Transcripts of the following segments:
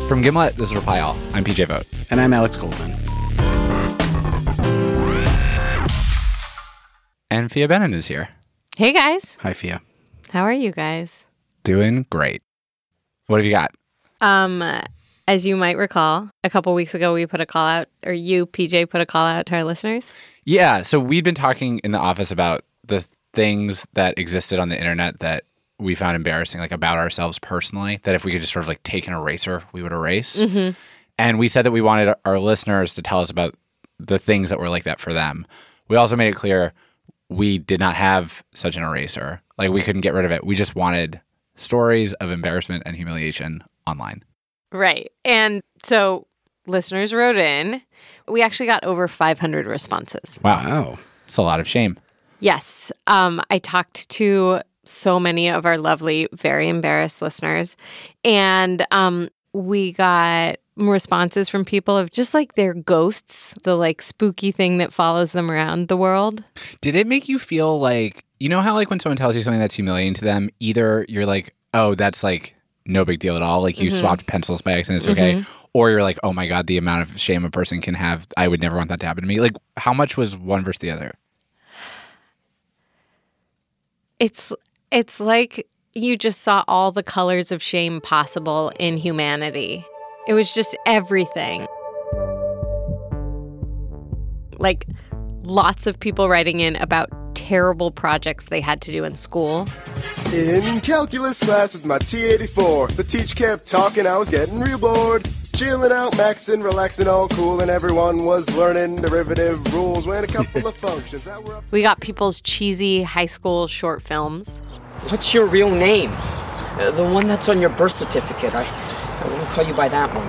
From Gimlet, this is Reply All. I'm PJ Vogt. And I'm Alex Goldman. And Fia Benin is here. Hey, guys. Hi, Fia. How are you guys? Doing great. What have you got? As you might recall, a couple weeks ago, we put a call out, or you, PJ, put a call out to our listeners. Yeah, so we'd been talking in the office about the things that existed on the internet that we found embarrassing, like about ourselves personally, that if we could just sort of like take an eraser, we would erase. Mm-hmm. And we said that we wanted our listeners to tell us about the things that were like that for them. We also made it clear we did not have such an eraser. Like, we couldn't get rid of it. We just wanted stories of embarrassment and humiliation online. Right. And so listeners wrote in. We actually got over 500 responses. Wow. It's a lot of shame. Yes. I talked to so many of our lovely, very embarrassed listeners. And we got responses from people of just like their ghosts, the like spooky thing that follows them around the world. Did it make you feel like, you know how like when someone tells you something that's humiliating to them, either you're like, oh, that's like no big deal at all, like you swapped pencils by accident, it's okay, or you're like, oh my God, the amount of shame a person can have, I would never want that to happen to me. Like, how much was one versus the other? It's like you just saw all the colors of shame possible in humanity. It was just everything. Like lots of people writing in about terrible projects they had to do in school. In calculus class with my T84, the teacher kept talking, I was getting real bored. Chilling out, maxing, relaxing, all cool, and everyone was learning derivative rules when a couple of functions that were up. We got people's cheesy high school short films. What's your real name? The one that's on your birth certificate. I won't call you by that one.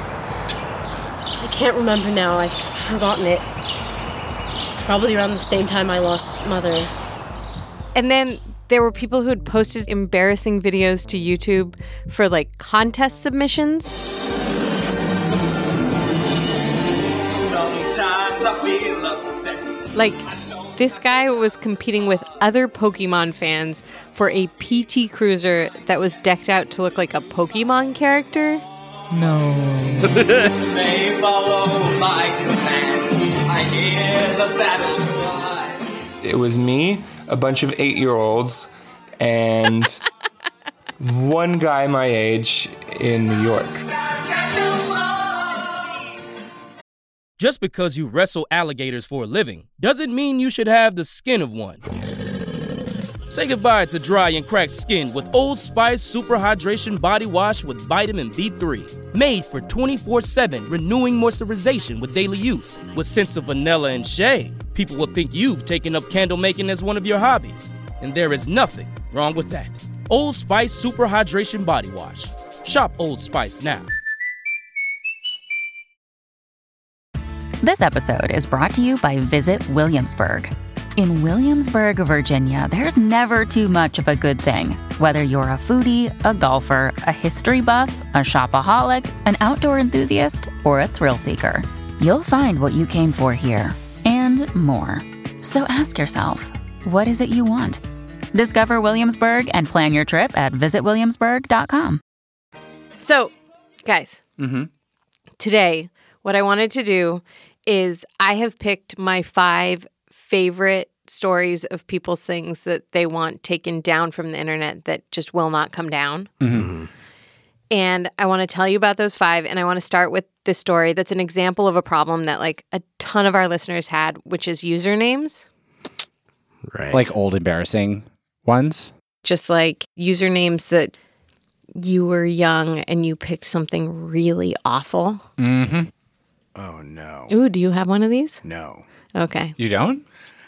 I can't remember now. I've forgotten it. Probably around the same time I lost Mother. And then there were people who had posted embarrassing videos to YouTube for like contest submissions. Sometimes I feel obsessed. Like, this guy was competing with other Pokemon fans for a PT Cruiser that was decked out to look like a Pokemon character. No. They follow my command. I hear the battle cry. It was me, a bunch of 8-year-olds, and one guy my age in New York. Just because you wrestle alligators for a living doesn't mean you should have the skin of one. Say goodbye to dry and cracked skin with Old Spice Super Hydration Body Wash with Vitamin B3. Made for 24/7 renewing moisturization with daily use. With scents of vanilla and shea, people will think you've taken up candle making as one of your hobbies. And there is nothing wrong with that. Old Spice Super Hydration Body Wash. Shop Old Spice now. This episode is brought to you by Visit Williamsburg. In Williamsburg, Virginia, there's never too much of a good thing. Whether you're a foodie, a golfer, a history buff, a shopaholic, an outdoor enthusiast, or a thrill seeker, you'll find what you came for here and more. So ask yourself, what is it you want? Discover Williamsburg and plan your trip at visitwilliamsburg.com. So, guys, today, what I wanted to do is I have picked my 5 favorite stories of people's things that they want taken down from the internet that just will not come down. And I want to tell you about those 5, and I want to start with this story that's an example of a problem that like a ton of our listeners had, which is usernames. Right. Like old embarrassing ones? Just like usernames that you were young and you picked something really awful. Oh, no. Ooh, do you have one of these? No. Okay. You don't?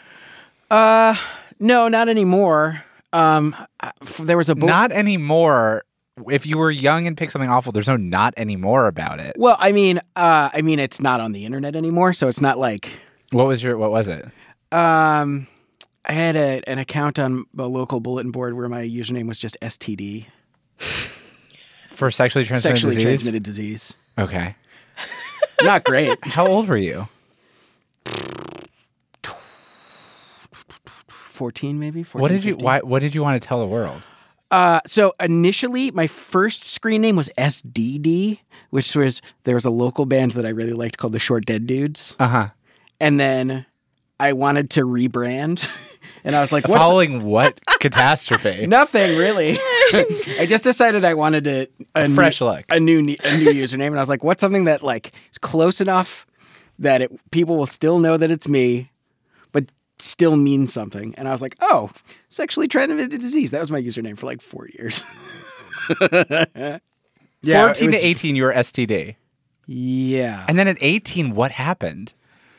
No, not anymore. There was a book. Not anymore. If you were young and picked something awful, there's no not anymore about it. Well, I mean, it's not on the internet anymore, so it's not like. What was it? I had an account on a local bulletin board where my username was just STD. For sexually transmitted disease. Okay. Not great. How old were you? 14, maybe. 14, What did you 15. What did you want to tell the world? So initially, my first screen name was SDD, which was, there was a local band that I really liked called the Short Dead Dudes. Uh-huh. And then I wanted to rebrand. And I was like, following what catastrophe? Nothing, really. I just decided I wanted a fresh look. A new username. And I was like, what's something that like is close enough that people will still know that it's me, but still means something. And I was like, oh, sexually transmitted disease. That was my username for like 4 years. 14 to 18, you were STD. Yeah. And then at 18, what happened?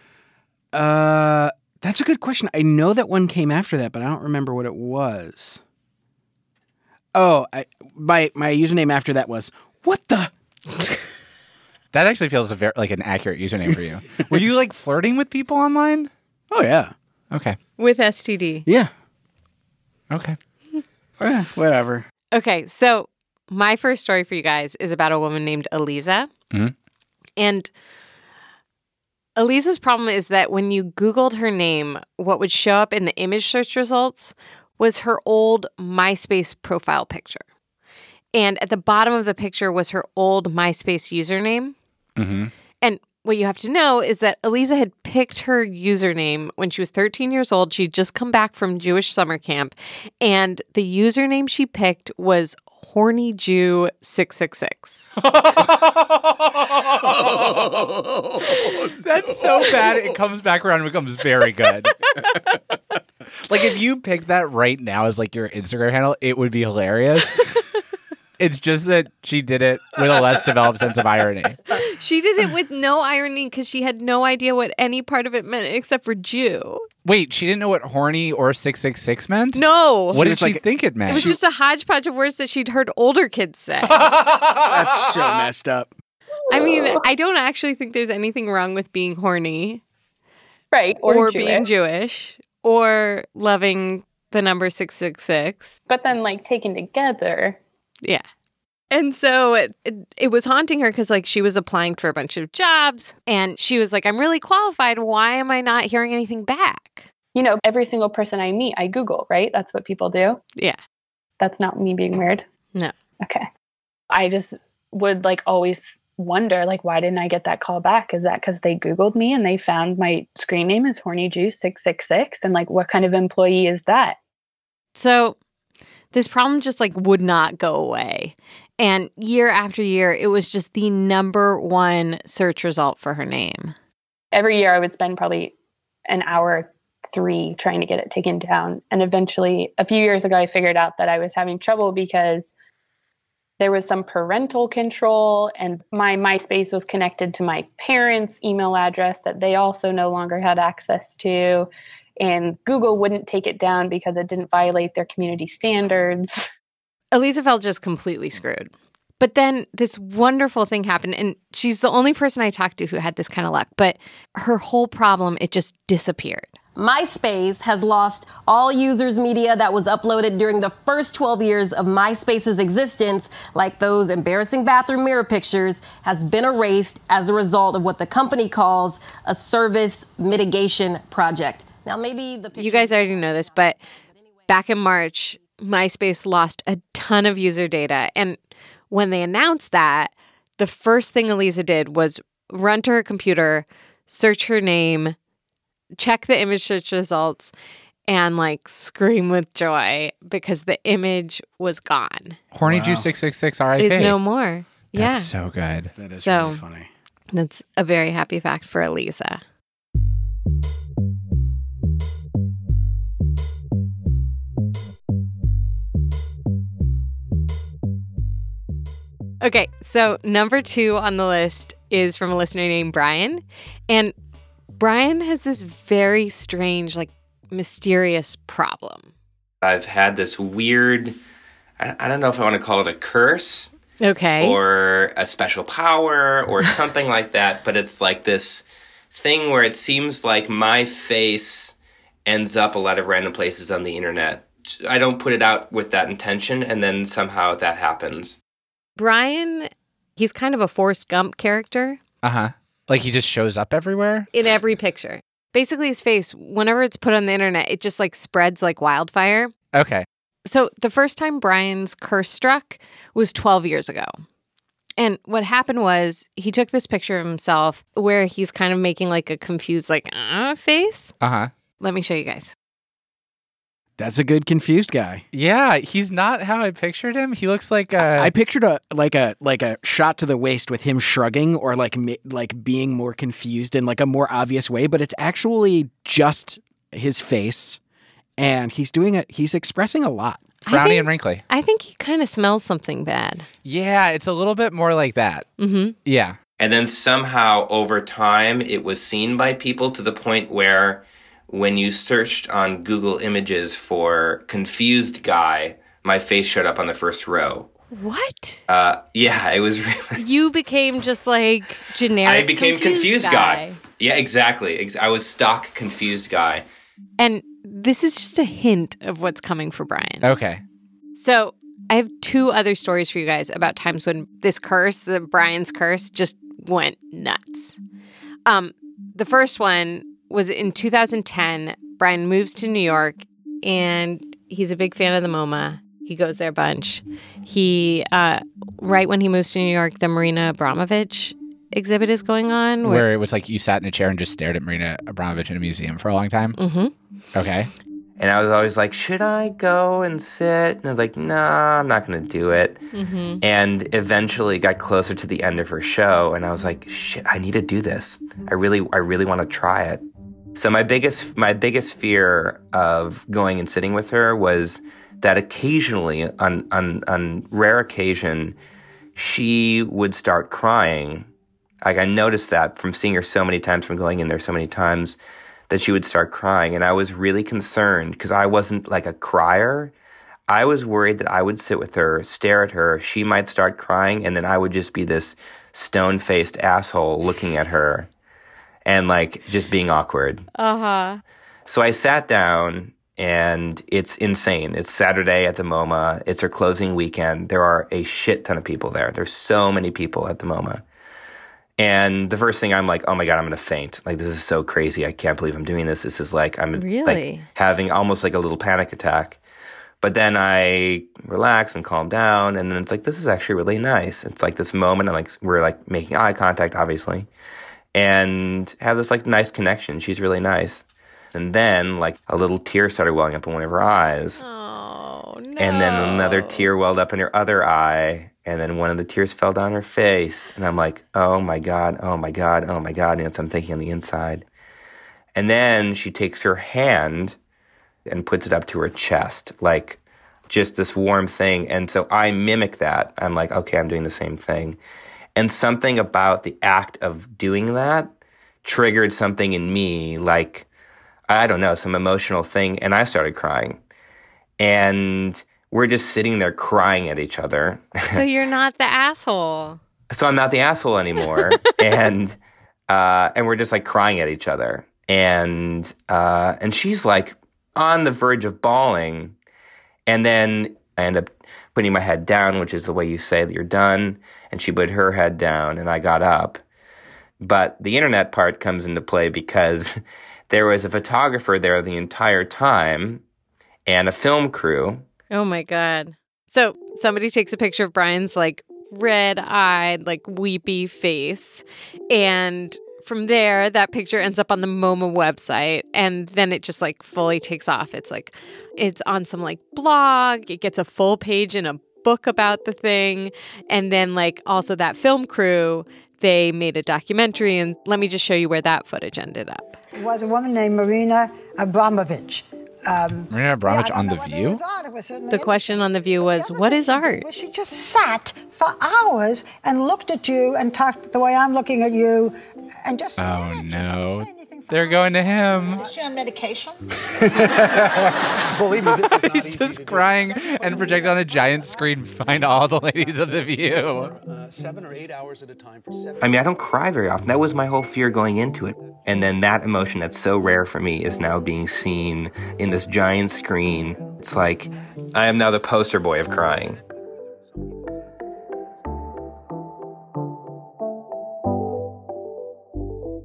That's a good question. I know that one came after that, but I don't remember what it was. Oh, my username after that was, what the? That actually feels like an accurate username for you. Were you like flirting with people online? Oh, yeah. Okay. With STD. Yeah. Okay. Whatever. Okay, so my first story for you guys is about a woman named Eliza. Mm-hmm. And Eliza's problem is that when you Googled her name, what would show up in the image search results was her old MySpace profile picture. And at the bottom of the picture was her old MySpace username. Mm-hmm. And what you have to know is that Eliza had picked her username when she was 13 years old. She'd just come back from Jewish summer camp. And the username she picked was Horny Jew 666. That's so bad. It comes back around and becomes very good. Like if you picked that right now as like your Instagram handle, it would be hilarious. It's just that she did it with a less developed sense of irony. She did it with no irony because she had no idea what any part of it meant except for Jew. Wait, she didn't know what horny or 666 meant? No. What did she think it meant? It was just a hodgepodge of words that she'd heard older kids say. That's so messed up. I mean, I don't actually think there's anything wrong with being horny. Right. Or being Jewish. Or loving the number 666. But then, like, taken together. Yeah. And so it was haunting her because, like, she was applying for a bunch of jobs. And she was like, I'm really qualified. Why am I not hearing anything back? You know, every single person I meet, I Google, right? That's what people do. Yeah. That's not me being weird. No. Okay. I just would, like, always wonder, like, why didn't I get that call back? Is that because they Googled me and they found my screen name is Horny Jew 666? And, like, what kind of employee is that? So this problem just, like, would not go away. And year after year, it was just the number one search result for her name. Every year I would spend probably an hour, 3 trying to get it taken down. And eventually, a few years ago, I figured out that I was having trouble because there was some parental control and my MySpace was connected to my parents' email address that they also no longer had access to. And Google wouldn't take it down because it didn't violate their community standards. Eliza felt just completely screwed. But then this wonderful thing happened, and she's the only person I talked to who had this kind of luck. But her whole problem, it just disappeared. MySpace has lost all users' media that was uploaded during the first 12 years of MySpace's existence, like those embarrassing bathroom mirror pictures, has been erased as a result of what the company calls a service mitigation project. Now, maybe you guys already know this, but back in March, MySpace lost a ton of user data. And when they announced that, the first thing Eliza did was run to her computer, search her name, check the image search results, and like scream with joy because the image was gone. Horny Jew 666 RIP. Is no more. Yeah. That's so good. That is really funny. That's a very happy fact for Eliza. Okay, so number 2 on the list is from a listener named Brian. And Brian has this very strange, like, mysterious problem. I've had this weird, I don't know if I want to call it a curse. Okay. Or a special power or something like that. But it's like this thing where it seems like my face ends up a lot of random places on the internet. I don't put it out with that intention, and then somehow that happens. Brian, he's kind of a Forrest Gump character. Uh-huh. Like he just shows up everywhere? In every picture. Basically his face, whenever it's put on the internet, it just like spreads like wildfire. Okay. So the first time Brian's curse struck was 12 years ago. And what happened was he took this picture of himself where he's kind of making like a confused face. Uh-huh. Let me show you guys. That's a good confused guy. Yeah, he's not how I pictured him. He looks like I pictured a shot to the waist with him shrugging or like being more confused in like a more obvious way, but it's actually just his face, and he's expressing a lot. frowny and wrinkly. I think he kind of smells something bad. Yeah, it's a little bit more like that. Mm-hmm. Yeah. And then somehow over time it was seen by people to the point where when you searched on Google Images for confused guy, my face showed up on the first row. What? Yeah, it was really... You became just like generic I became confused guy. Yeah, exactly. I was stock confused guy. And this is just a hint of what's coming for Brian. Okay. So I have 2 other stories for you guys about times when this curse, the Brian's curse, just went nuts. The first one was in 2010. Brian moves to New York, and he's a big fan of the MoMA. He goes there a bunch. He, right when he moves to New York, the Marina Abramovich exhibit is going on. Where it was like you sat in a chair and just stared at Marina Abramovich in a museum for a long time? Mm-hmm. Okay. And I was always like, should I go and sit? And I was like, nah, I'm not going to do it. Mm-hmm. And eventually got closer to the end of her show, and I was like, shit, I need to do this. I really want to try it. So my biggest fear of going and sitting with her was that occasionally, on rare occasion, she would start crying. Like, I noticed that from seeing her so many times, from going in there so many times, that she would start crying. And I was really concerned because I wasn't like a crier. I was worried that I would sit with her, stare at her, she might start crying, and then I would just be this stone-faced asshole looking at her and like just being awkward. Uh-huh. So I sat down, and it's insane. It's Saturday at the MoMA. It's her closing weekend. There are a shit ton of people there. There's so many people at the MoMA. And the first thing I'm like, oh my God, I'm going to faint. Like, this is so crazy. I can't believe I'm doing this. This is like, I'm like having almost like a little panic attack. But then I relax and calm down. And then it's like, this is actually really nice. It's like this moment. And like, we're like making eye contact, obviously, and have this like nice connection. She's really nice. And then like a little tear started welling up in one of her eyes. Oh, no. And then another tear welled up in her other eye. And then one of the tears fell down her face. And I'm like, oh my God, oh my God, oh my God. And that's what I'm thinking on the inside. And then she takes her hand and puts it up to her chest, like just this warm thing. And so I mimic that. I'm like, okay, I'm doing the same thing. And something about the act of doing that triggered something in me, like, I don't know, some emotional thing. And I started crying. And we're just sitting there crying at each other. So you're not the asshole. So I'm not the asshole anymore. and we're just like crying at each other. And she's like on the verge of bawling. And then I end up putting my head down, which is the way you say that you're done. And she put her head down, and I got up. But the internet part comes into play because there was a photographer there the entire time and a film crew. Oh my God. So somebody takes a picture of Brian's like red-eyed, like weepy face. And from there, that picture ends up on the MoMA website. And then it just like fully takes off. It's like, it's on some like blog. It gets a full page in a book about the thing. And then like also that film crew, they made a documentary. And let me just show you where that footage ended up. It was a woman named Marina Abramovich. Marina Abramovich on The View? The question on The View was, what is art? She just sat for hours and looked at you and talked the way I'm looking at you and just Oh, no. They're going to him. Is she on medication? Believe me, this is not He's just crying and projected on a giant screen. Find all the ladies of The View. 7 or 8 hours at a time for 7. I mean, I don't cry very often. That was my whole fear going into it. And then that emotion that's so rare for me is now being seen in this giant screen. It's like I am now the poster boy of crying.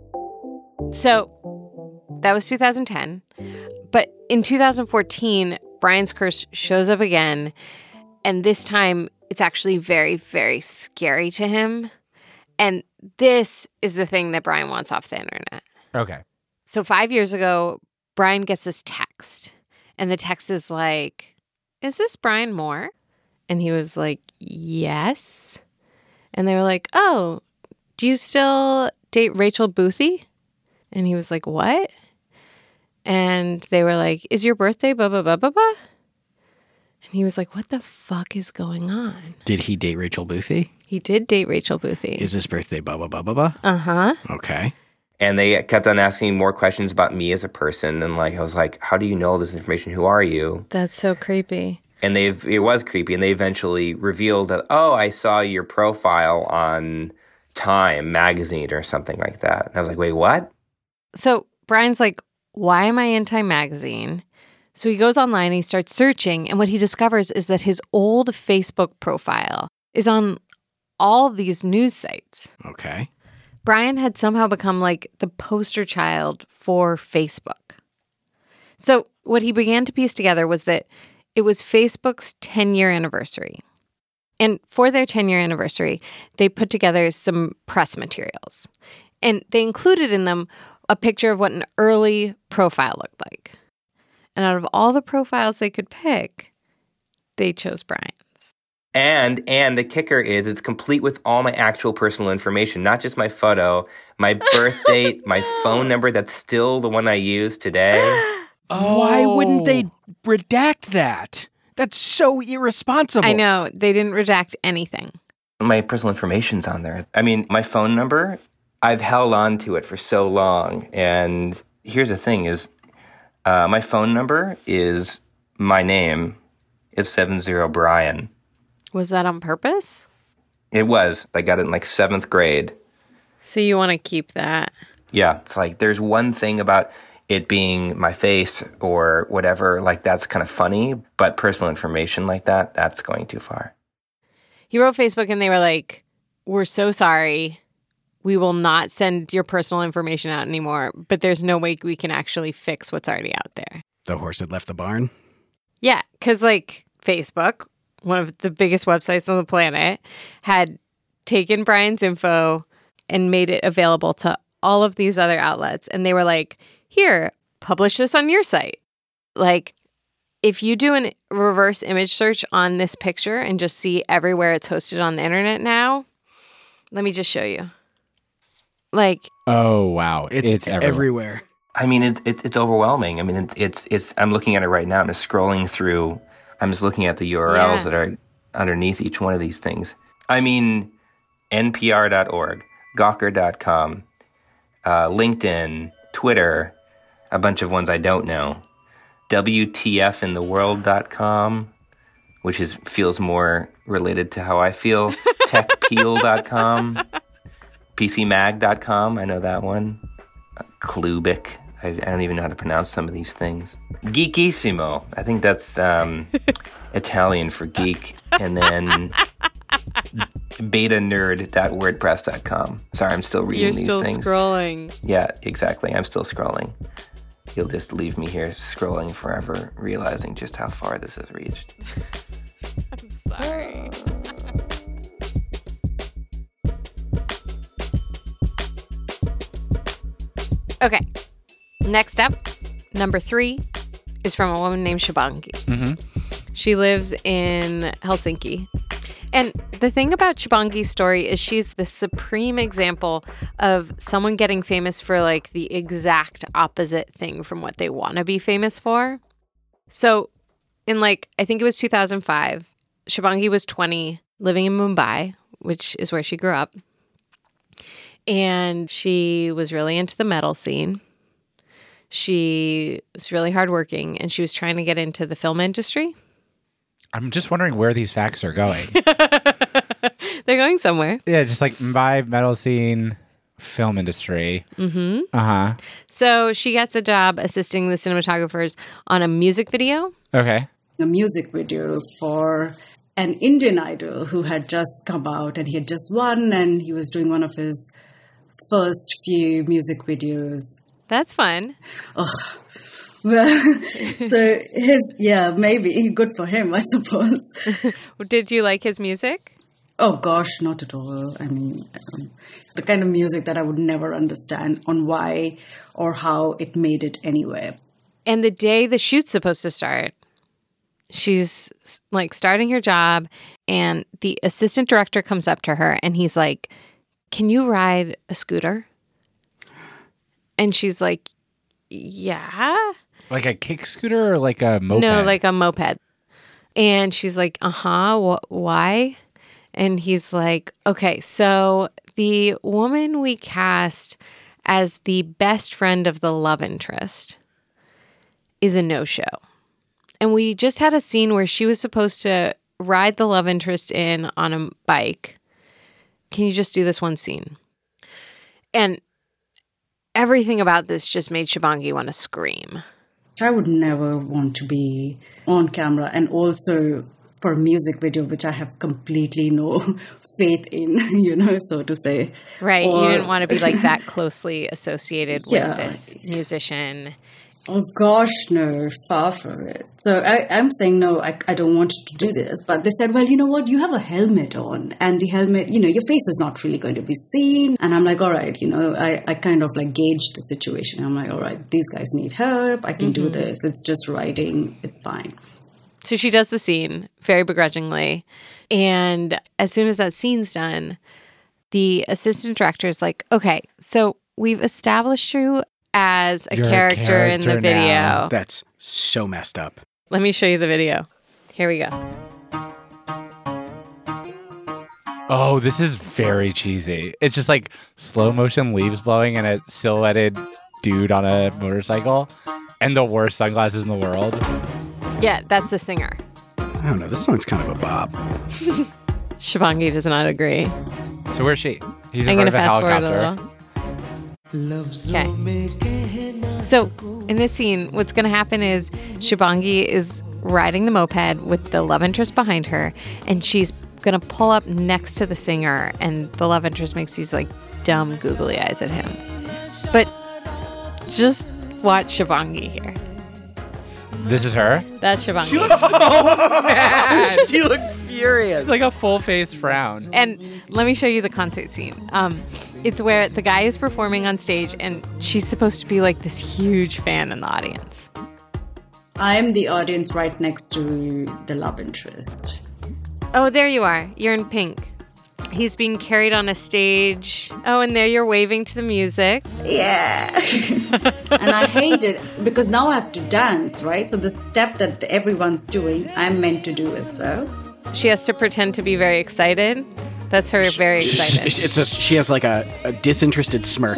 So that was 2010. But in 2014, Brian's curse shows up again, and this time it's actually very, very scary to him. And this is the thing that Brian wants off the internet. Okay. So 5 years ago, Brian gets this text, and the text is like, "Is this Brian Moore?" And he was like, "Yes." And they were like, "Oh, do you still date Rachel Boothie?" And he was like, "What?" And they were like, "Is your birthday blah, blah, blah, blah, blah?" And he was like, "What the fuck is going on?" Did he date Rachel Boothie? He did date Rachel Boothie. Is his birthday blah, blah, blah, blah, blah? Uh-huh. Okay. And they kept on asking more questions about me as a person. And like, I was like, how do you know this information? Who are you? That's so creepy. And it was creepy. And they eventually revealed that, oh, I saw your profile on Time magazine or something like that. And I was like, wait, what? So Brian's like, why am I in Time magazine? So he goes online and he starts searching. And what he discovers is that his old Facebook profile is on all these news sites. Okay. Brian had somehow become like the poster child for Facebook. So what he began to piece together was that it was Facebook's 10-year anniversary. And for their 10-year anniversary, they put together some press materials. And they included in them a picture of what an early profile looked like. And out of all the profiles they could pick, they chose Brian's. And the kicker is it's complete with all my actual personal information, not just my photo, my birth date, my phone number. That's still the one I use today. Why wouldn't they redact that? That's so irresponsible. I know. They didn't redact anything. My personal information's on there. I mean, my phone number, I've held on to it for so long. And here's the thing is, my phone number is my name. It's 70 Brian. Was that on purpose? It was. I got it in like 7th grade. So you want to keep that? Yeah. It's like there's one thing about it being my face or whatever, like that's kind of funny, but personal information like that, that's going too far. He wrote Facebook and they were like, "We're so sorry. We will not send your personal information out anymore, but there's no way we can actually fix what's already out there." The horse had left the barn? Yeah, because like Facebook, one of the biggest websites on the planet, had taken Brian's info and made it available to all of these other outlets. And they were like, "Here, publish this on your site." Like, if you do a reverse image search on this picture and just see everywhere it's hosted on the internet now, let me just show you. Like, oh, wow. It's everywhere. I mean, it's overwhelming. I mean, it's I'm looking at it right now. I'm just scrolling through. I'm just looking at the URLs that are underneath each one of these things. I mean, npr.org, gawker.com, LinkedIn, Twitter, a bunch of ones I don't know, WTFintheworld.com, which feels more related to how I feel, techpeel.com, PCMag.com, I know that one, Klubik, I don't even know how to pronounce some of these things. Geekissimo, I think that's Italian for geek, and then betanerd.wordpress.com. Sorry, I'm still reading these things. You're still scrolling. Yeah, exactly. I'm still scrolling. You'll just leave me here scrolling forever, realizing just how far this has reached. I'm sorry. Okay. Next up, number 3 is from a woman named Shubhangi. Mm-hmm. She lives in Helsinki. And the thing about Shubhangi's story is she's the supreme example of someone getting famous for like the exact opposite thing from what they want to be famous for. So in I think it was 2005, Shubhangi was 20, living in Mumbai, which is where she grew up. And she was really into the metal scene. She was really hardworking, and she was trying to get into the film industry. I'm just wondering where these facts are going. They're going somewhere. Yeah, just like Mumbai, metal scene, film industry. Mm-hmm. Uh-huh. So she gets a job assisting the cinematographers on a music video. Okay. A music video for an Indian idol who had just come out, and he had just won, and he was doing one of his first few music videos. That's fun. Ugh. Well, so maybe good for him, I suppose. Did you like his music? Oh gosh, not at all. I mean, the kind of music that I would never understand on why or how it made it anywhere. And the day the shoot's supposed to start, she's like starting her job, and the assistant director comes up to her and he's like, "Can you ride a scooter?" And she's like, "Yeah." Like a kick scooter or like a moped? No, like a moped. And she's like, why? And he's like, okay, so the woman we cast as the best friend of the love interest is a no-show. And we just had a scene where she was supposed to ride the love interest in on a bike. Can you just do this one scene? And everything about this just made Shubhangi want to scream. I would never want to be on camera, and also for a music video, which I have completely no faith in, so to say. Right. You didn't want to be like that closely associated with this musician. Oh gosh, no, far from it. So I'm saying, no, I don't want to do this. But they said, well, you know what? You have a helmet on, and the helmet, your face is not really going to be seen. And I'm like, all right, I kind of like gauged the situation. I'm like, all right, these guys need help. I can do this. It's just writing. It's fine. So she does the scene very begrudgingly. And as soon as that scene's done, the assistant director is like, okay, so we've established you as a character in the video. Now. That's so messed up. Let me show you the video. Here we go. Oh, this is very cheesy. It's just like slow motion leaves blowing and a silhouetted dude on a motorcycle and the worst sunglasses in the world. Yeah, that's the singer. I don't know. This song's kind of a bop. Shubhangi does not agree. So where's she? He's in I'm front of a fast forward helicopter. Okay. So in this scene, what's going to happen is Shubhangi is riding the moped with the love interest behind her, and she's going to pull up next to the singer, and the love interest makes these like dumb googly eyes at him. But just watch Shubhangi here. This is her? That's Shubhangi. She looks so mad. She looks furious. It's like a full-face frown. And let me show you the concert scene. It's where the guy is performing on stage, and she's supposed to be like this huge fan in the audience. I'm the audience right next to the love interest. Oh, there you are. You're in pink. He's being carried on a stage. Oh, and there you're waving to the music. Yeah. And I hate it because now I have to dance, right? So the step that everyone's doing, I'm meant to do as well. She has to pretend to be very excited. That's her very excited. She has like a disinterested smirk.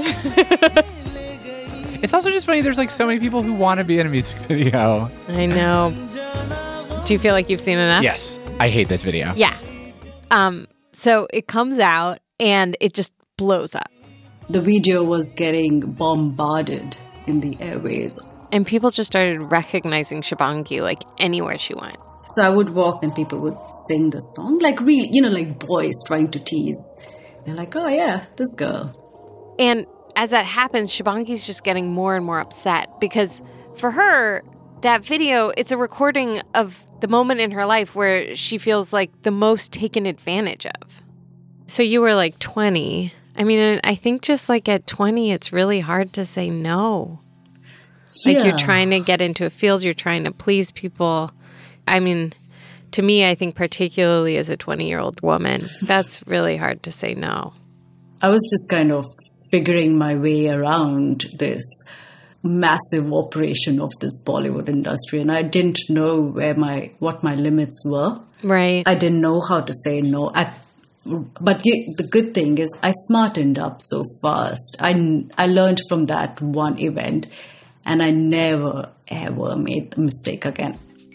It's also just funny. There's like so many people who want to be in a music video. I know. Do you feel like you've seen enough? Yes. I hate this video. Yeah. So it comes out and it just blows up. The video was getting bombarded in the airways. And people just started recognizing Shubhangi like anywhere she went. So I would walk and people would sing the song. Like really, like boys trying to tease. They're like, oh yeah, this girl. And as that happens, Shubhangi's just getting more and more upset because for her, that video, it's a recording of the moment in her life where she feels like the most taken advantage of. So you were like 20. I mean, I think just like at 20, it's really hard to say no. Yeah. Like you're trying to get into a field, you're trying to please people. I mean, to me, I think particularly as a 20-year-old woman, that's really hard to say no. I was just kind of figuring my way around this massive operation of this Bollywood industry, and I didn't know what my limits were. Right. I didn't know how to say no. But the good thing is I smartened up so fast. I learned from that one event, and I never, ever made the mistake again.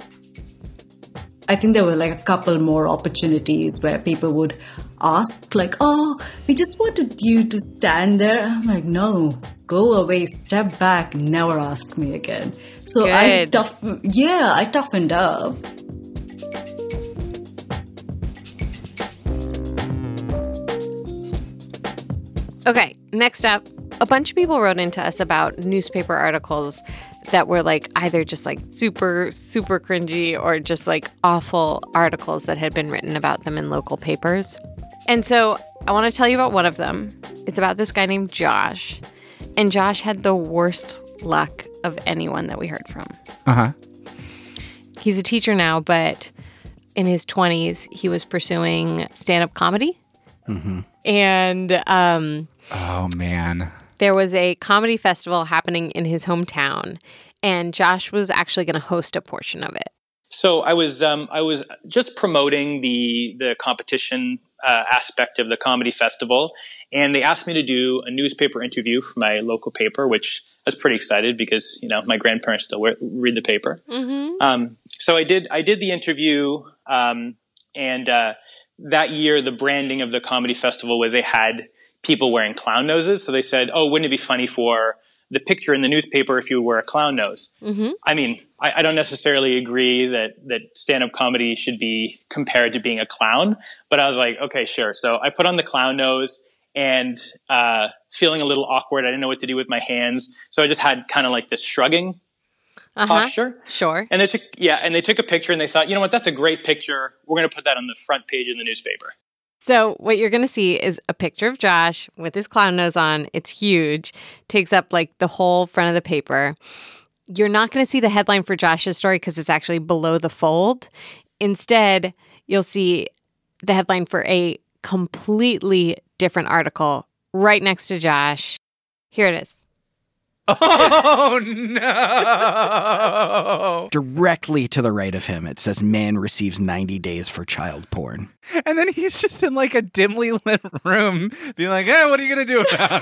I think there were like a couple more opportunities where people would ask like, oh, we just wanted you to stand there. I'm like, no, go away, step back, never ask me again. So Good. I toughened up. Okay, next up, a bunch of people wrote into us about newspaper articles that were like either just like super, super cringy or just like awful articles that had been written about them in local papers. And so I want to tell you about one of them. It's about this guy named Josh. And Josh had the worst luck of anyone that we heard from. Uh-huh. He's a teacher now, but in his 20s, he was pursuing stand-up comedy. Mm-hmm. And oh, man. There was a comedy festival happening in his hometown, and Josh was actually going to host a portion of it. So I was just promoting the competition aspect of the comedy festival, and they asked me to do a newspaper interview for my local paper, which I was pretty excited because, you know, my grandparents still read the paper. Mm-hmm. So I did the interview, and that year the branding of the comedy festival was they had people wearing clown noses. So they said, oh, wouldn't it be funny for the picture in the newspaper if you wear a clown nose? Mm-hmm. I mean, I don't necessarily agree that stand-up comedy should be compared to being a clown, but I was like, okay, sure. So I put on the clown nose and feeling a little awkward. I didn't know what to do with my hands. So I just had kind of like this shrugging posture. Sure. And they took a picture and they thought, you know what, that's a great picture. We're going to put that on the front page of the newspaper. So what you're going to see is a picture of Josh with his clown nose on. It's huge. Takes up like the whole front of the paper. You're not going to see the headline for Josh's story because it's actually below the fold. Instead, you'll see the headline for a completely different article right next to Josh. Here it is. Oh, no. Directly to the right of him, it says, man receives 90 days for child porn. And then he's just in like a dimly lit room being like, hey, what are you going to do about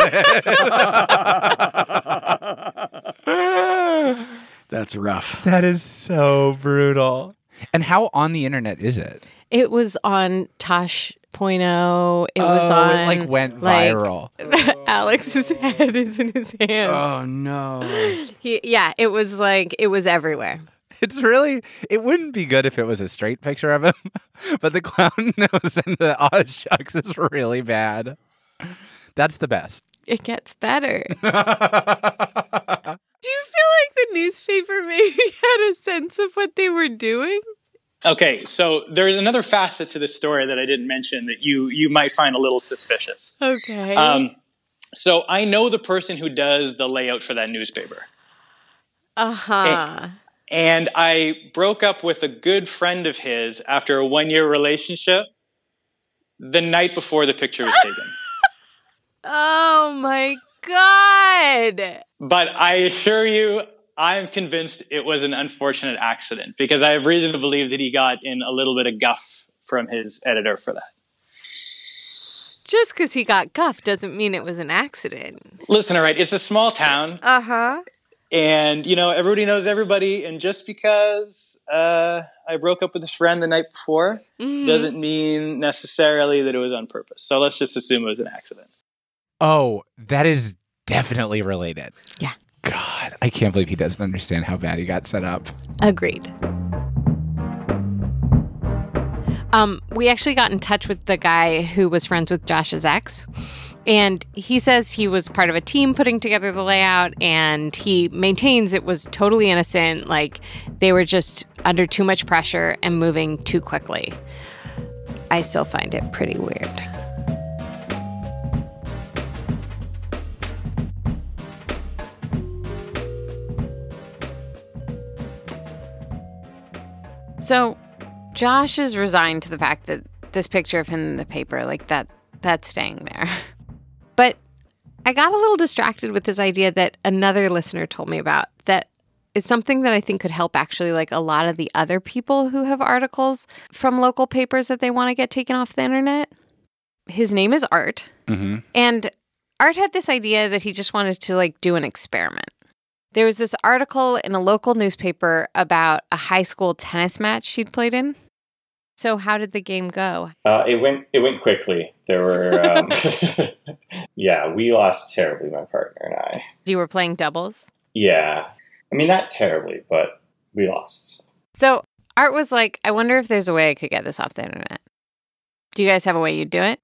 it? That's rough. That is so brutal. And how on the internet is it? It was on Tosh.0. It was on... It like went viral. Alex's head is in his hand. Oh, no. It was like, it was everywhere. It's really, it wouldn't be good if it was a straight picture of him, but the clown nose and the aw shucks is really bad. That's the best. It gets better. Do you feel like the newspaper maybe had a sense of what they were doing? Okay, so there's another facet to this story that I didn't mention that you might find a little suspicious. Okay. So I know the person who does the layout for that newspaper. Uh-huh. And I broke up with a good friend of his after a 1-year relationship the night before the picture was taken. Oh, my God. But I assure you, I'm convinced it was an unfortunate accident because I have reason to believe that he got in a little bit of guff from his editor for that. Just because he got guff doesn't mean it was an accident. Listen, all right, it's a small town. Uh-huh. And, you know, everybody knows everybody. And just because I broke up with a friend the night before doesn't mean necessarily that it was on purpose. So let's just assume it was an accident. Oh, that is definitely related. Yeah. God, I can't believe he doesn't understand how bad he got set up. Agreed. We actually got in touch with the guy who was friends with Josh's ex. And he says he was part of a team putting together the layout, and he maintains it was totally innocent, like they were just under too much pressure and moving too quickly. I still find it pretty weird. So Josh is resigned to the fact that this picture of him in the paper, like that's staying there. But I got a little distracted with this idea that another listener told me about that is something that I think could help actually like a lot of the other people who have articles from local papers that they want to get taken off the internet. His name is Art. Mm-hmm. And Art had this idea that he just wanted to like do an experiment. There was this article in a local newspaper about a high school tennis match he'd played in. So how did the game go? It went quickly. There were, we lost terribly, my partner and I. You were playing doubles? Yeah. I mean, not terribly, but we lost. So Art was like, I wonder if there's a way I could get this off the internet. Do you guys have a way you'd do it?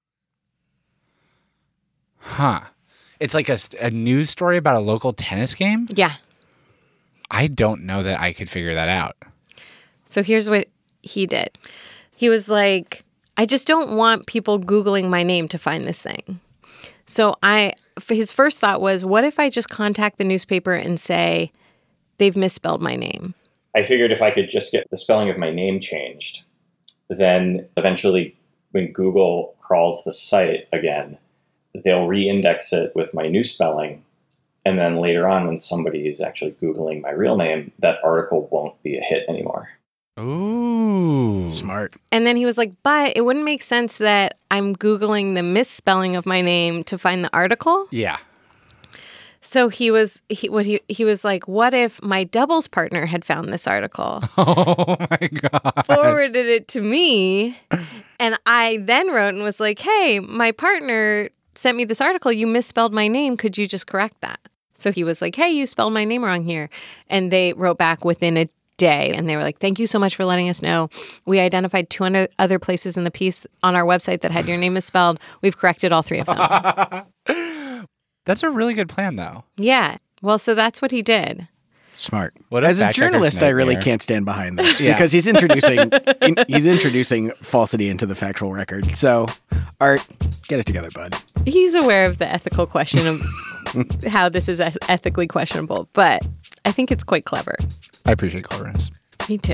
Huh. It's like a news story about a local tennis game? Yeah. I don't know that I could figure that out. So here's what he did. He was like, I just don't want people Googling my name to find this thing. So his first thought was, what if I just contact the newspaper and say, they've misspelled my name? I figured if I could just get the spelling of my name changed, then eventually when Google crawls the site again, they'll re-index it with my new spelling. And then later on, when somebody is actually Googling my real name, that article won't be a hit anymore. Ooh. Smart. And then he was like, but it wouldn't make sense that I'm Googling the misspelling of my name to find the article. Yeah. So he was like, what if my doubles partner had found this article? Oh my God. Forwarded it to me. And I then wrote and was like, hey, my partner sent me this article. You misspelled my name. Could you just correct that? So he was like, hey, you spelled my name wrong here. And they wrote back within a day. And they were like, thank you so much for letting us know. We identified 200 other places in the piece on our website that had your name misspelled. We've corrected all 3 of them. That's a really good plan, though. Yeah. Well, so that's what he did. Smart. What a As a fact-checker's journalist, I really nightmare. can't stand behind this Yeah. because he's introducing falsity into the factual record. So, Art, get it together, bud. He's aware of the ethical question of how this is ethically questionable, but I think it's quite clever. I appreciate cleverness. Me too.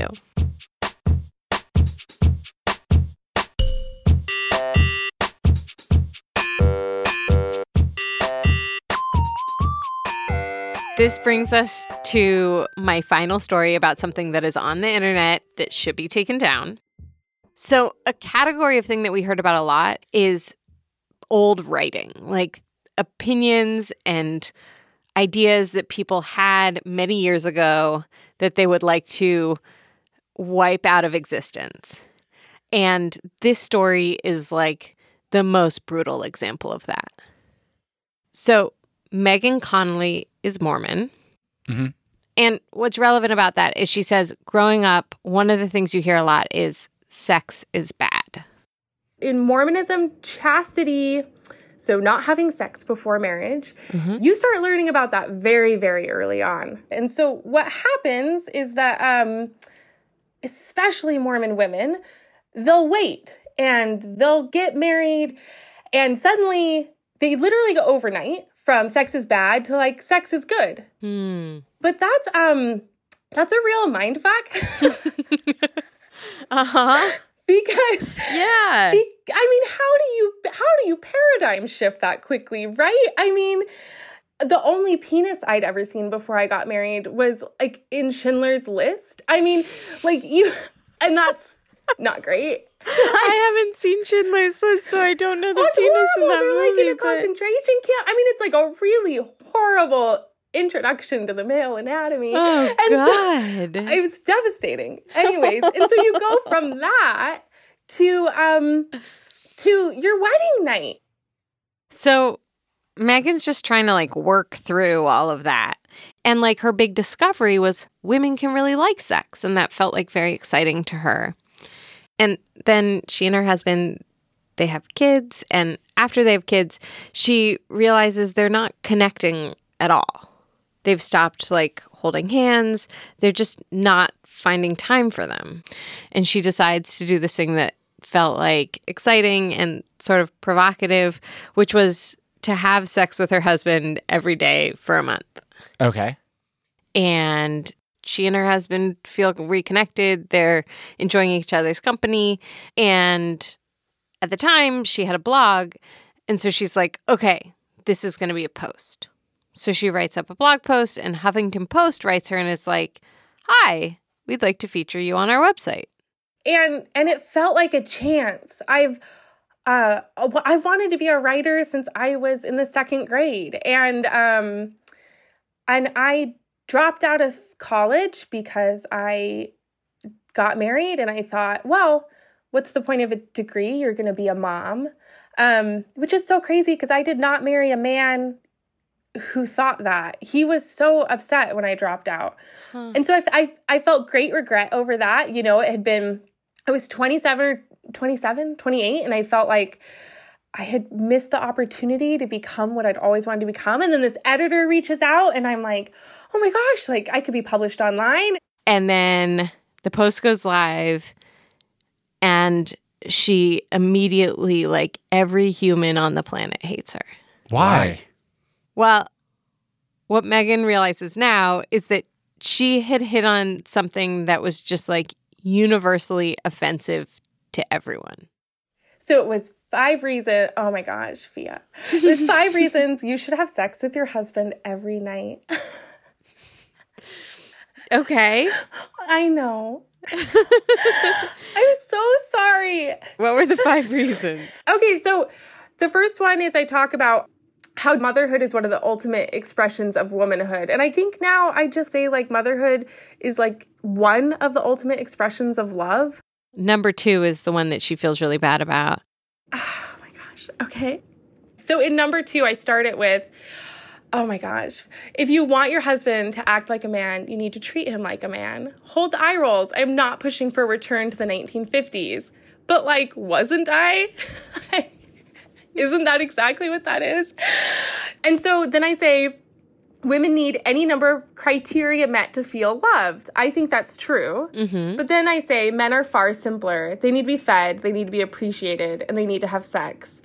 This brings us to my final story about something that is on the internet that should be taken down. So a category of thing that we heard about a lot is old writing, like opinions and ideas that people had many years ago that they would like to wipe out of existence. And this story is like the most brutal example of that. So Megan Connolly is Mormon. Mm-hmm. And what's relevant about that is she says, growing up, one of the things you hear a lot is sex is bad. In Mormonism, chastity, so not having sex before marriage, you start learning about that very, very early on. And so what happens is that, especially Mormon women, they'll wait and they'll get married and suddenly they literally go overnight from sex is bad to like sex is good. But that's a real mind fuck. Because yeah. I mean, how do you paradigm shift that quickly, right? I mean, the only penis I'd ever seen before I got married was like in Schindler's List. I mean, like and that's not great. I haven't seen Schindler's List, so I don't know the That's penis horrible. in that They're movie. like in a concentration camp. I mean, it's like a really horrible introduction to the male anatomy. Oh, and God. So, it was devastating. Anyways, and so you go from that to your wedding night. So Megan's just trying to like work through all of that. And like her big discovery was women can really like sex. And that felt like very exciting to her. And then she and her husband, they have kids. And after they have kids, she realizes they're not connecting at all. They've stopped like holding hands. They're just not finding time for them. And she decides to do this thing that felt like exciting and sort of provocative, which was to have sex with her husband every day for a month. Okay. And she and her husband feel reconnected. They're enjoying each other's company. And at the time, she had a blog. And so she's like, okay, this is going to be a post. So she writes up a blog post, and Huffington Post writes her and is like, hi, we'd like to feature you on our website. And it felt like a chance. I've wanted to be a writer since I was in the 2nd grade. And I dropped out of college because I got married and I thought, well, what's the point of a degree? You're going to be a mom, which is so crazy because I did not marry a man who thought that. He was so upset when I dropped out. And so I felt great regret over that. You know, I was 28, and I felt like I had missed the opportunity to become what I'd always wanted to become. And then this editor reaches out and I'm like, oh my gosh, like I could be published online. And then the post goes live and she immediately, like every human on the planet hates her. Why? Well, what Megan realizes now is that she had hit on something that was just like universally offensive to everyone. So it was 5 reasons. Oh my gosh, Fia. It was 5 reasons you should have sex with your husband every night. Okay. I know. I'm so sorry. What were the 5 reasons? Okay, so the first one is I talk about how motherhood is one of the ultimate expressions of womanhood. And I think now I just say like motherhood is like one of the ultimate expressions of love. Number 2 is the one that she feels really bad about. Oh my gosh. Okay. So in number 2, I start it with, oh my gosh. If you want your husband to act like a man, you need to treat him like a man. Hold the eye rolls. I'm not pushing for a return to the 1950s. But like, wasn't I? Isn't that exactly what that is? And so then I say, women need any number of criteria met to feel loved. I think that's true. Mm-hmm. But then I say, men are far simpler. They need to be fed, they need to be appreciated, and they need to have sex.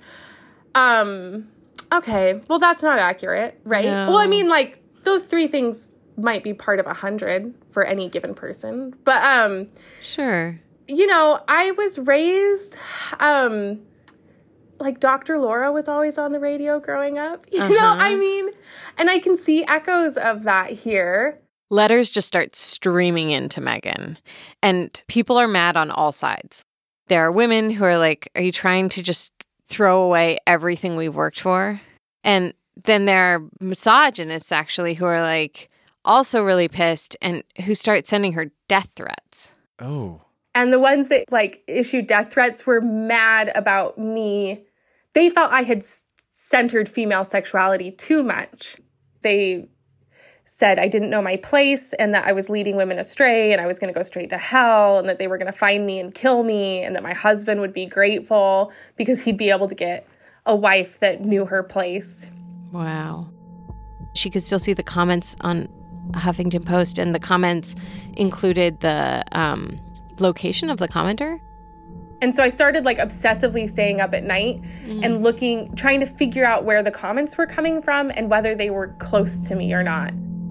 Okay, well, that's not accurate, right? No. Well, I mean, like, those 3 things might be part of 100 for any given person. But, sure. You know, I was raised, like Dr. Laura was always on the radio growing up. You know, I mean, and I can see echoes of that here. Letters just start streaming into Megan, and people are mad on all sides. There are women who are like, are you trying to just throw away everything we've worked for? And then there are misogynists, actually, who are like also really pissed and who start sending her death threats. Oh. And the ones that like issued death threats were mad about me. They felt I had centered female sexuality too much. They said I didn't know my place and that I was leading women astray and I was going to go straight to hell and that they were going to find me and kill me and that my husband would be grateful because he'd be able to get a wife that knew her place. Wow. She could still see the comments on Huffington Post, and the comments included the location of the commenter. And so I started like obsessively staying up at night and looking, trying to figure out where the comments were coming from and whether they were close to me or not.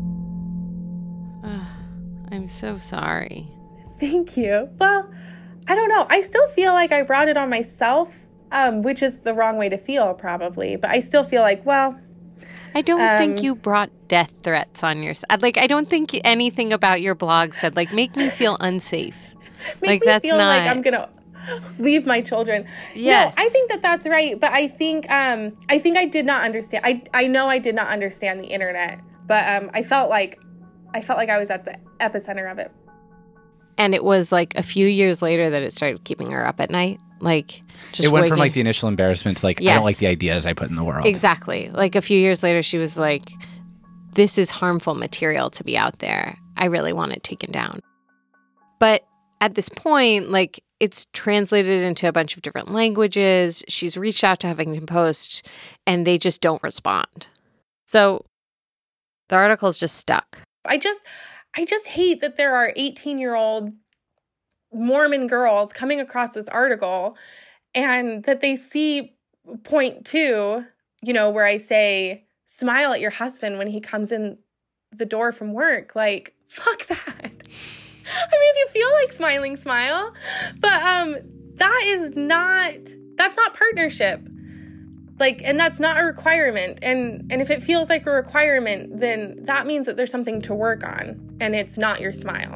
I'm so sorry. Thank you. Well, I don't know. I still feel like I brought it on myself, which is the wrong way to feel probably. But I still feel like, well, I don't think you brought death threats on yourself. Like, I don't think anything about your blog said, like, make me feel unsafe. Make me feel like I'm going to leave my children. Yes. No, I think that that's right. But I think I did not understand. I know I did not understand the internet, but I felt like I was at the epicenter of it. And it was like a few years later that it started keeping her up at night. Like, just it went waking. from like the initial embarrassment to like, I don't like the ideas I put in the world. Exactly. Like a few years later, she was like, this is harmful material to be out there. I really want it taken down. But at this point, like, it's translated into a bunch of different languages. She's reached out to Huffington Post, and they just don't respond. So the article's just stuck. I just hate that there are 18-year-old Mormon girls coming across this article and that they see point 2, you know, where I say, smile at your husband when he comes in the door from work. Like, fuck that. I mean, if you feel like smiling, smile. But that's not partnership. Like, and that's not a requirement. And if it feels like a requirement, then that means that there's something to work on, and it's not your smile.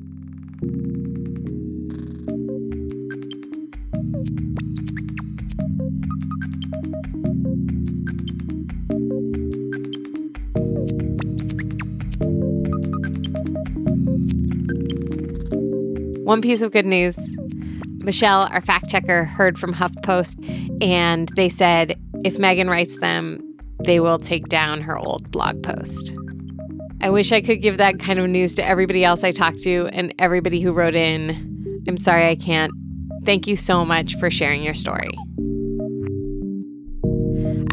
One piece of good news. Michelle, our fact checker, heard from HuffPost, and they said if Megan writes them, they will take down her old blog post. I wish I could give that kind of news to everybody else I talked to and everybody who wrote in. I'm sorry I can't. Thank you so much for sharing your story.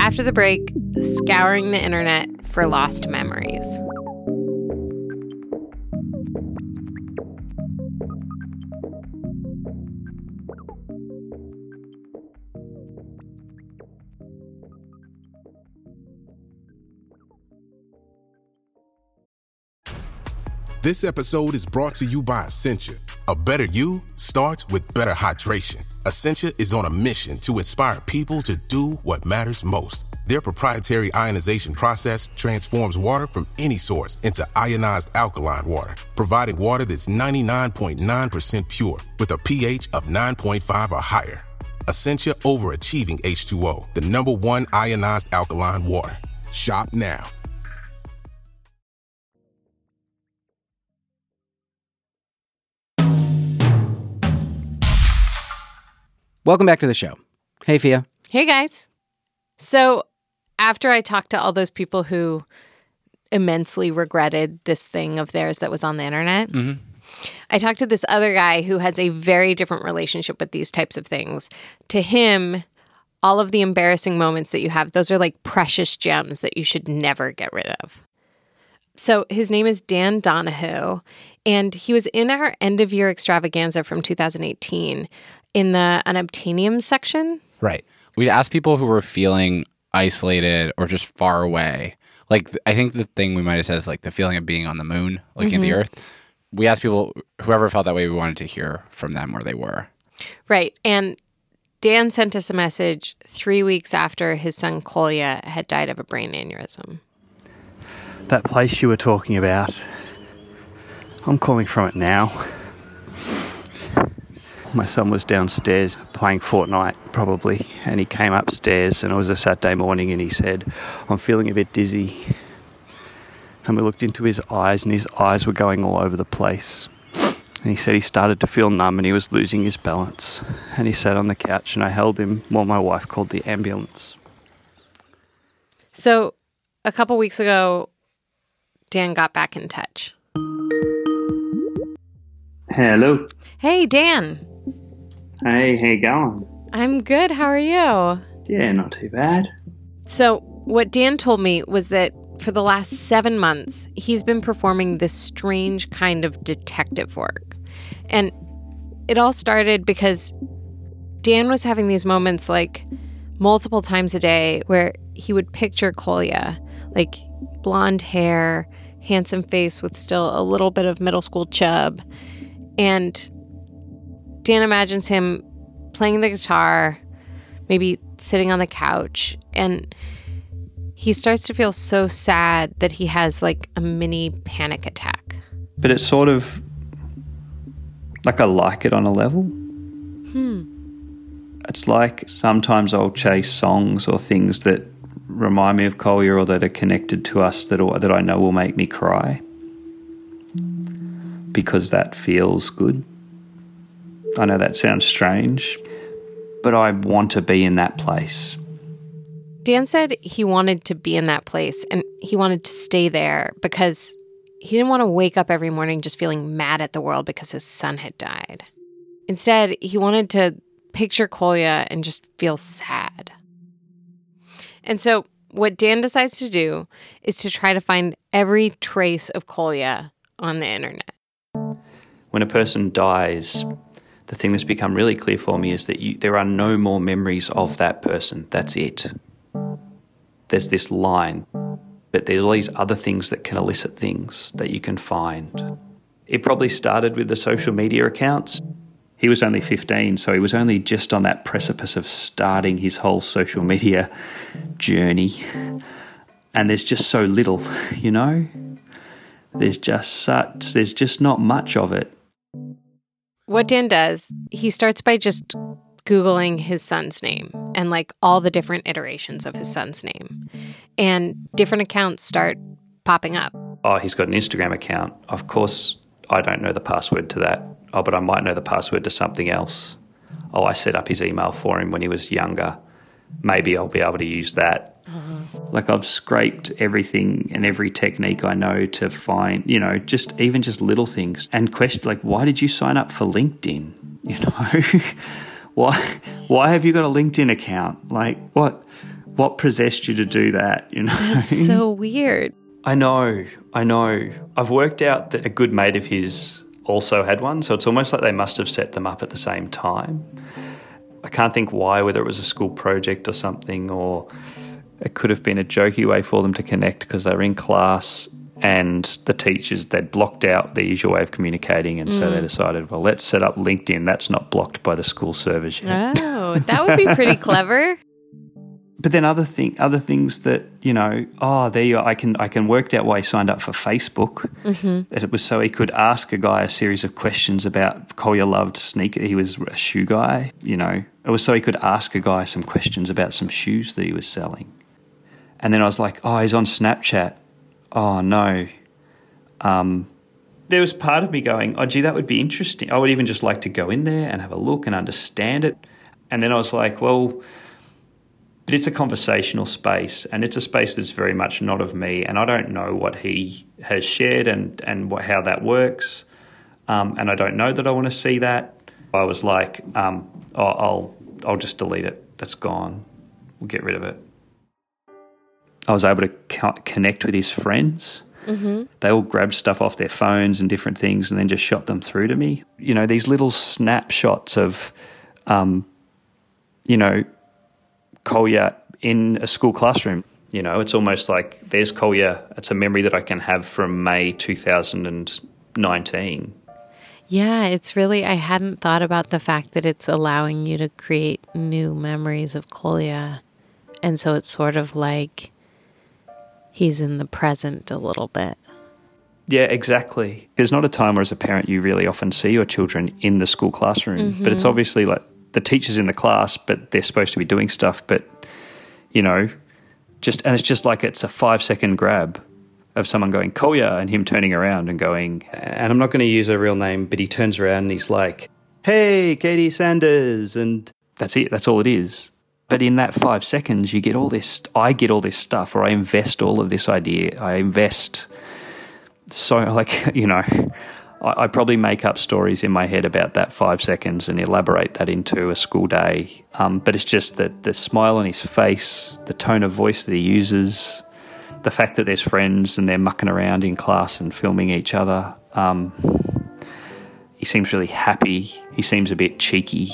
After the break, scouring the internet for lost memories. This episode is brought to you by Essentia. A better you starts with better hydration. Essentia is on a mission to inspire people to do what matters most. Their proprietary ionization process transforms water from any source into ionized alkaline water, providing water that's 99.9% pure with a pH of 9.5 or higher. Essentia Overachieving H2O, the #1 ionized alkaline water. Shop now. Welcome back to the show. Hey, Fia. Hey, guys. So after I talked to all those people who immensely regretted this thing of theirs that was on the internet, I talked to this other guy who has a very different relationship with these types of things. To him, all of the embarrassing moments that you have, those are like precious gems that you should never get rid of. So his name is Dan Donahue, and he was in our end-of-year extravaganza from 2018 in the unobtainium section. Right. We'd ask people who were feeling isolated or just far away. Like, I think the thing we might have said is like the feeling of being on the moon, looking at the Earth. We asked people, whoever felt that way, we wanted to hear from them where they were. Right. And Dan sent us a message 3 weeks after his son Kolya had died of a brain aneurysm. That place you were talking about, I'm calling from it now. My son was downstairs playing Fortnite, probably, and he came upstairs, and it was a Saturday morning, and he said, I'm feeling a bit dizzy. And we looked into his eyes, and his eyes were going all over the place. And he said he started to feel numb, and he was losing his balance. And he sat on the couch, and I held him while my wife called the ambulance. So a couple weeks ago, Dan got back in touch. Hello. Hey, Dan. Hey, how you going? I'm good. How are you? Yeah, not too bad. So what Dan told me was that for the last 7 months, he's been performing this strange kind of detective work. And it all started because Dan was having these moments like multiple times a day where he would picture Kolya, like blonde hair, handsome face with still a little bit of middle school chub. And Dan imagines him playing the guitar, maybe sitting on the couch, and he starts to feel so sad that he has like a mini panic attack. But it's sort of like I like it on a level. It's like sometimes I'll chase songs or things that remind me of Kolya or that are connected to us that I know will make me cry because that feels good. I know that sounds strange, but I want to be in that place. Dan said he wanted to be in that place and he wanted to stay there because he didn't want to wake up every morning just feeling mad at the world because his son had died. Instead, he wanted to picture Kolya and just feel sad. And so what Dan decides to do is to try to find every trace of Kolya on the internet. When a person dies, the thing that's become really clear for me is that there are no more memories of that person. That's it. There's this line, but there's all these other things that can elicit things that you can find. It probably started with the social media accounts. He was only 15, so he was only just on that precipice of starting his whole social media journey. And there's just so little, you know? There's just not much of it. What Dan does, he starts by just Googling his son's name and like all the different iterations of his son's name. And different accounts start popping up. Oh, he's got an Instagram account. Of course, I don't know the password to that. Oh, but I might know the password to something else. Oh, I set up his email for him when he was younger. Maybe I'll be able to use that. Like I've scraped everything and every technique I know to find, you know, just little things and question like, why did you sign up for LinkedIn? You know, why have you got a LinkedIn account? Like what what possessed you to do that, you know? That's so weird. I know. I've worked out that a good mate of his also had one, so it's almost like they must have set them up at the same time. I can't think why, whether it was a school project or something, or it could have been a jokey way for them to connect because they were in class and the teachers, they'd blocked out the usual way of communicating, and so they decided, well, let's set up LinkedIn. That's not blocked by the school servers yet. Oh, that would be pretty clever. But then other things that, you know, there you are. I can work out why he signed up for Facebook. Mm-hmm. It was so he could ask a guy a series of questions about Collier loved sneaker. He was a shoe guy, you know. It was so he could ask a guy some questions about some shoes that he was selling. And then I was like, he's on Snapchat. Oh, no. There was part of me going, gee, that would be interesting. I would even just like to go in there and have a look and understand it. And then I was like, well, but it's a conversational space, and it's a space that's very much not of me, and I don't know what he has shared and how that works, and I don't know that I want to see that. I was like, I'll just delete it. That's gone. We'll get rid of it. I was able to connect with his friends. Mm-hmm. They all grabbed stuff off their phones and different things and then just shot them through to me. You know, these little snapshots of, Collier in a school classroom. You know, it's almost like there's Collier. It's a memory that I can have from May 2019. Yeah, it's really, I hadn't thought about the fact that it's allowing you to create new memories of Collier. And so it's sort of like he's in the present a little bit. Yeah, exactly. There's not a time where as a parent you really often see your children in the school classroom, but it's obviously like the teacher's in the class, but they're supposed to be doing stuff. But, you know, and it's just like it's a 5-second grab of someone going, Collier, and him turning around and going, and I'm not going to use a real name, but he turns around and he's like, hey, Katie Sanders, and that's it. That's all it is. But in that 5 seconds, you get all this, I get all this stuff, or I invest all of this idea. I invest so, like, you know, I probably make up stories in my head about that 5 seconds and elaborate that into a school day. But it's just that the smile on his face, the tone of voice that he uses, the fact that there's friends and they're mucking around in class and filming each other. He seems really happy. He seems a bit cheeky.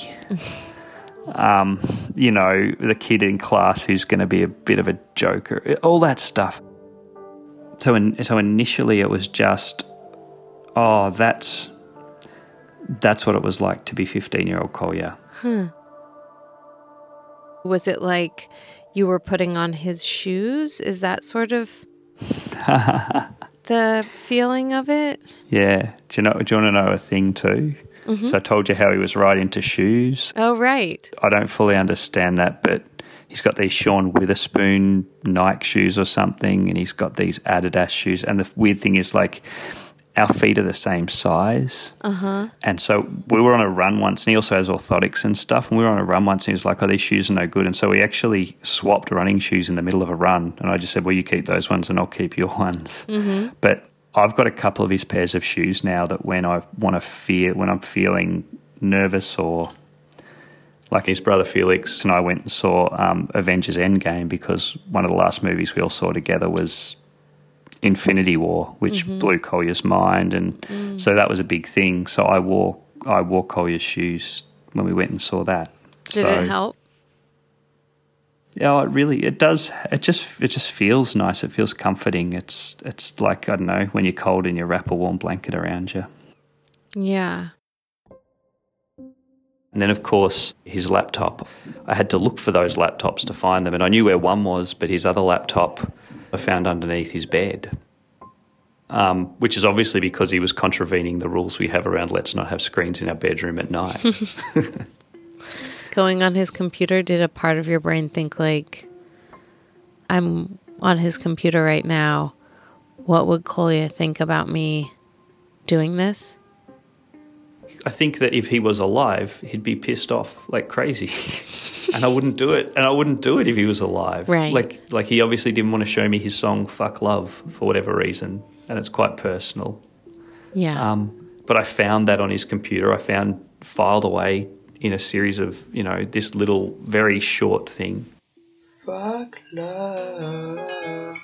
You know, the kid in class who's going to be a bit of a joker, all that stuff. So initially it was just, that's what it was like to be 15-year-old Collier. Was it like you were putting on his shoes? Is that sort of the feeling of it? Yeah. Do you want to know a thing too? Mm-hmm. So I told you how he was right into shoes. Oh, right. I don't fully understand that, but he's got these Sean Witherspoon Nike shoes or something, and he's got these Adidas shoes. And the weird thing is, like, our feet are the same size. Uh-huh. And so we were on a run once, and he also has orthotics and stuff, and we were on a run once, and he was like, these shoes are no good. And so we actually swapped running shoes in the middle of a run, and I just said, well, you keep those ones and I'll keep your ones. Mm-hmm. But I've got a couple of his pairs of shoes now that when I'm feeling nervous, or like his brother Felix and I went and saw Avengers Endgame, because one of the last movies we all saw together was Infinity War, which blew Collier's mind, and so that was a big thing. So I wore Collier's shoes when we went and saw that. Did it help? Yeah, it does. It just feels nice. It feels comforting. It's like, I don't know, when you're cold and you wrap a warm blanket around you. Yeah. And then, of course, his laptop. I had to look for those laptops to find them, and I knew where one was, but his other laptop I found underneath his bed, which is obviously because he was contravening the rules we have around let's not have screens in our bedroom at night. Going on his computer, did a part of your brain think, like, I'm on his computer right now, what would Collier think about me doing this? I think that if he was alive, he'd be pissed off like crazy. And I wouldn't do it. And I wouldn't do it if he was alive. Right. Like he obviously didn't want to show me his song Fuck Love for whatever reason. And it's quite personal. Yeah. But I found that on his computer. I found filed away in a series of, this little, very short thing. Fuck love.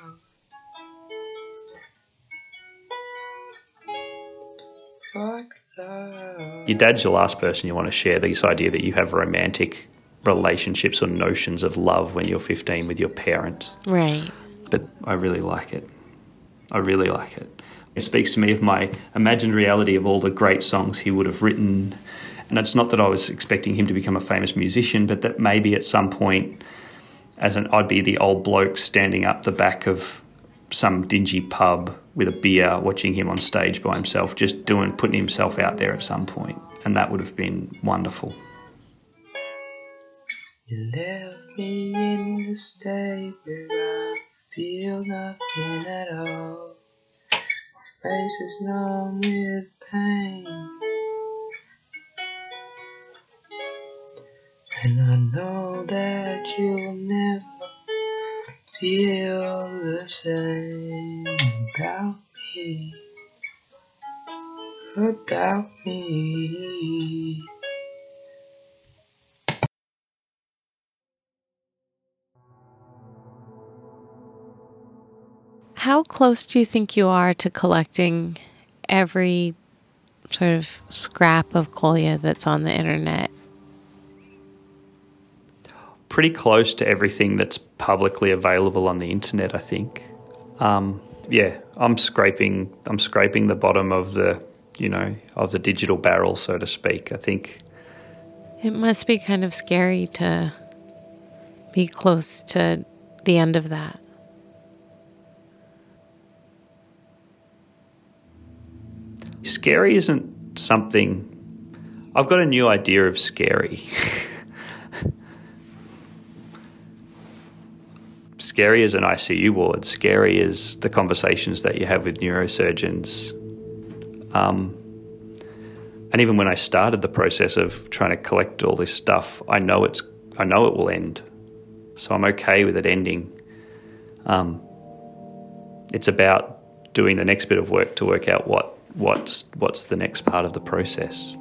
Fuck love. Your dad's your last person you want to share this idea that you have romantic relationships or notions of love when you're 15 with your parents. Right. But I really like it. I really like it. It speaks to me of my imagined reality of all the great songs he would have written. And it's not that I was expecting him to become a famous musician, but that maybe at some point I'd be the old bloke standing up the back of some dingy pub with a beer, watching him on stage by himself, just putting himself out there at some point. And that would have been wonderful. You left me in the state where I feel nothing at all. My face is numb with pain, and I know that you'll never feel the same about me. About me. How close do you think you are to collecting every sort of scrap of Kolya that's on the internet? Pretty close to everything that's publicly available on the internet, I think. Yeah, I'm scraping the bottom of the digital barrel, so to speak, I think. It must be kind of scary to be close to the end of that. Scary isn't something... I've got a new idea of scary. Scary is an ICU ward. Scary is the conversations that you have with neurosurgeons. And even when I started the process of trying to collect all this stuff, I know it will end. So I'm okay with it ending. It's about doing the next bit of work to work out what's the next part of the process.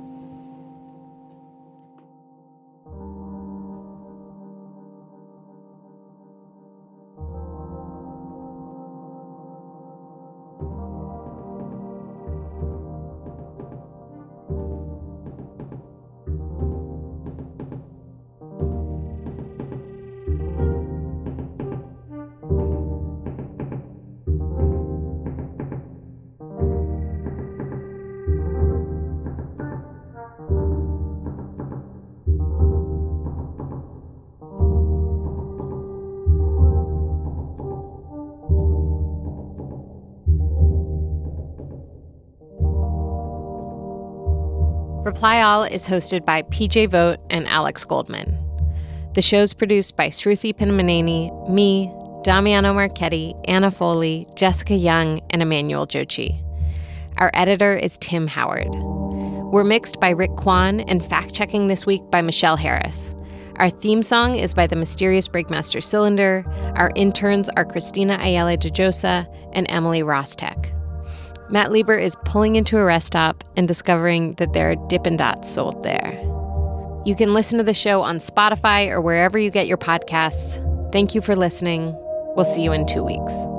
Reply All is hosted by PJ Vogt and Alex Goldman. The show's produced by Shruti Pinnamaneni, me, Damiano Marchetti, Anna Foley, Jessica Young, and Emmanuel Jochi. Our editor is Tim Howard. We're mixed by Rick Kwan and fact-checking this week by Michelle Harris. Our theme song is by the mysterious Breakmaster Cylinder. Our interns are Christina Ayala de Josa and Emily Rostek. Matt Lieber is pulling into a rest stop and discovering that there are Dippin' Dots sold there. You can listen to the show on Spotify or wherever you get your podcasts. Thank you for listening. We'll see you in 2 weeks.